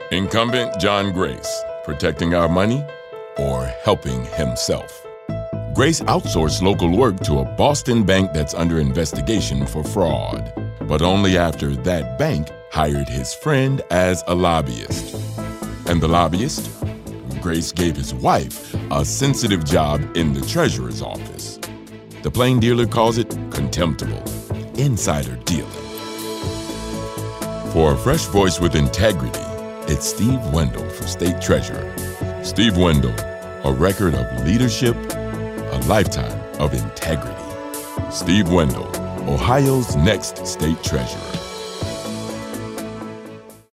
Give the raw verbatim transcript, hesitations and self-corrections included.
Incumbent John Grace, protecting our money or helping himself? Grace outsourced local work to a Boston bank that's under investigation for fraud, but only after that bank hired his friend as a lobbyist. And the lobbyist? Grace gave his wife a sensitive job in the treasurer's office. The plain dealer calls it contemptible, insider dealing. For a fresh voice with integrity, it's Steve Wendell for State Treasurer. Steve Wendell, a record of leadership, a lifetime of integrity. Steve Wendell, Ohio's next State Treasurer.